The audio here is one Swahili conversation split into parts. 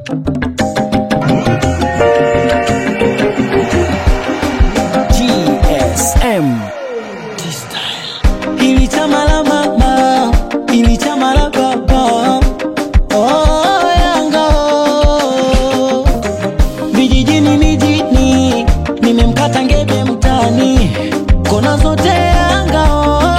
GSM Hili chama la mama, hili chama la baba. Oh Yanga, vijijini mijini, nimemkata ngebe mtani, kona zote Yanga.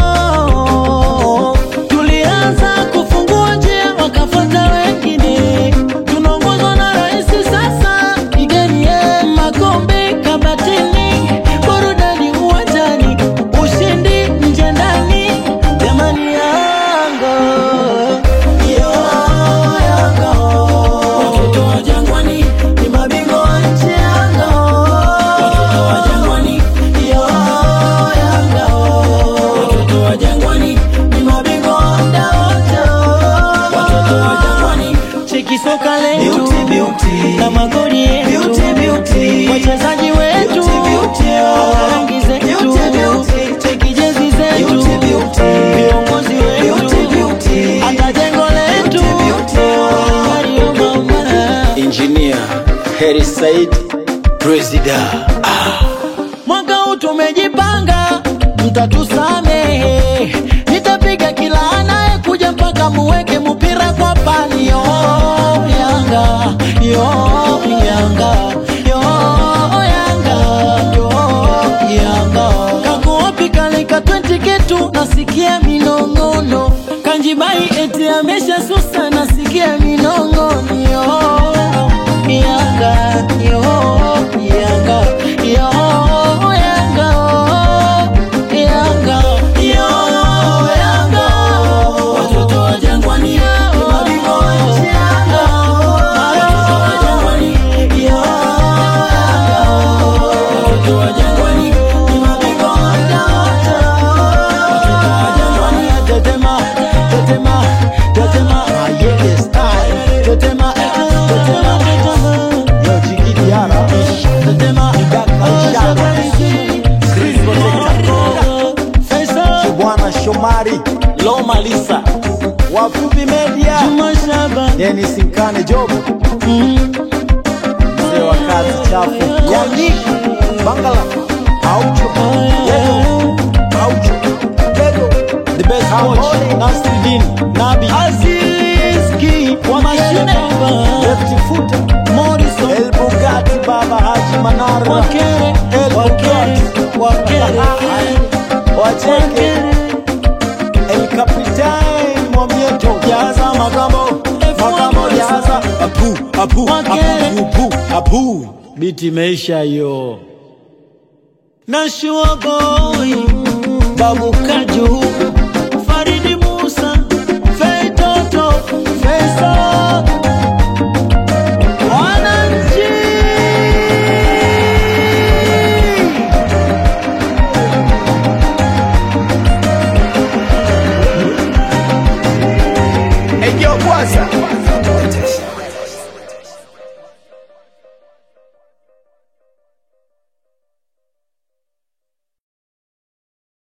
Tulianza kufungua njia wakafuata wengine, tunaongozwa na rais sasa. Igeni makombe kabatini, burudani uwanjani, ushindi nje ndani. Jamani Yanga, yo Yanga, watoto wa Jangwani ni mabingwa wa nchi. Yanga, watoto wa Jangwani, yo Yanga, watoto wa Jangwani ni mabingwa wa muda wote. Watoto wa Jangwani, cheki soka letu na magoli yetu, wachezaji wetu, rangi zetu, cheki jezi zetu, viongozi wetu, hata jengo letu. Mario mama, Engineer Heri Said President. mwaka huu tumejipanga, mtatusamehe. Nitapiga kila anaye kuja mpaka muweke mpira kwa pani. Yo Yanga, yo Yanga, yo Yanga, yo Yanga. Kakuopi kalika 20 ketu, nasikia minongono. Kanjibai eti amesha susa, nasikia minongono. Yo Yanga, yo Yanga, yo Yanga, Yanga, yo Yanga. Watoto wa Jangwani ni mabingwa wa nchi. Yanga, watoto wa Jangwani, yo Yanga, watoto wa Jangwani ni mabingwa wa muda wote. Watoto wa Jangwani, tetema, tetema, tetema, yeye style, tetema, tetema, Yo Jiki Diara, tetema, Chris Protector, Kibwana Shomari, Loma Lisa, Wafupi Media, Juma Shaba, Dennis Nkane Job, mzee wa kazi chafu, Yanyiki, Bangala, Aucho, Yedo, Aucho, Yedo, the best coach, Nasruddin, Nabi, Azizki, wa mashine, Lefty Footer, Morrison, El Bugatti Baba Haji Manara, Wakere, El Bugatti, Wacheke, El Capitan Mwamieto, Jaza Magambo, Magambo Jaza, Apu, biti meisha yo. Nashua boy, Babu Kaju, Faridi Musa, Fei Toto, Fesa, wananchi. Eyo Kwanza